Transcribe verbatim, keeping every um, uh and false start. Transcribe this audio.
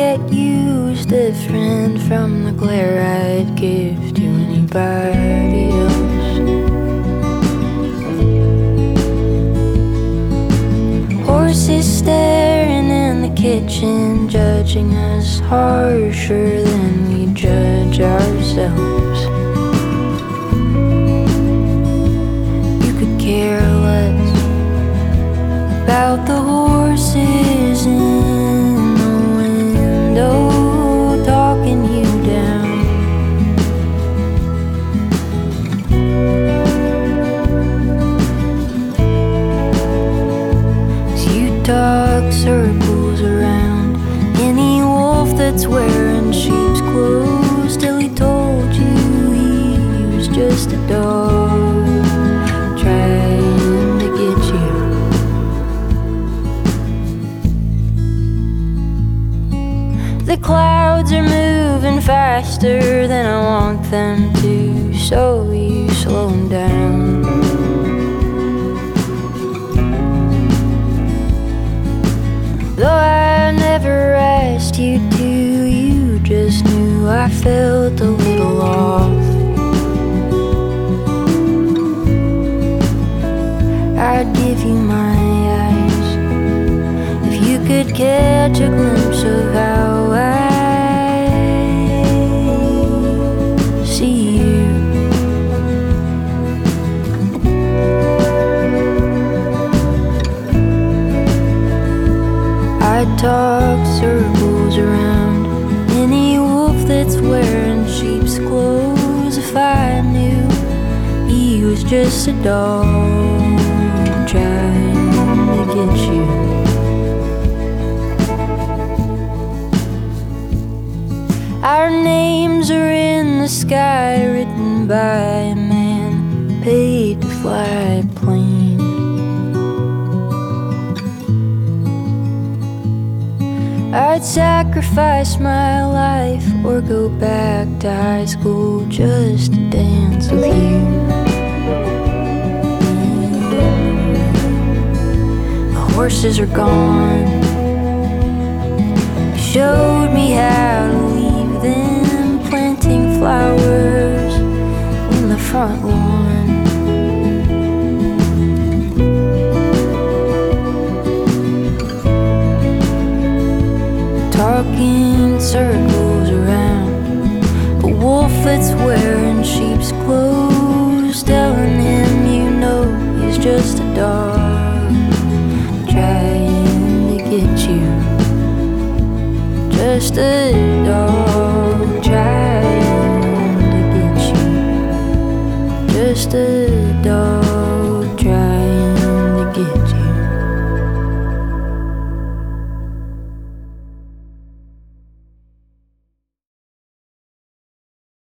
get used different from the glare I'd give to anybody else. Horses staring in the kitchen, judging us harsher than we judge ourselves. You could care less about the horses in the window talking you down. 'Cause you talk circles around any wolf that's wearing sheep's clothes, till he told you he was just a dog trying to get you. The clouds are moving faster than I want them to, so you slow 'em down. Though I never asked you to, you just knew I felt a little off. I'd give you my eyes if you could catch a glimpse of how I see you. I'd talk circles around any wolf that's wearing sheep's clothes, if I knew he was just a dog trying to get you. Our names are in the sky, written by a man paid to fly a plane. I'd sacrifice my life or go back to high school just to dance with you. The horses are gone. You showed me how to leave them, planting flowers in the front lawn. Talking circles around a wolf that's wearing sheep's clothes, telling him you know he's just a dog trying to get you. Just a dog trying to get you. Just a dog.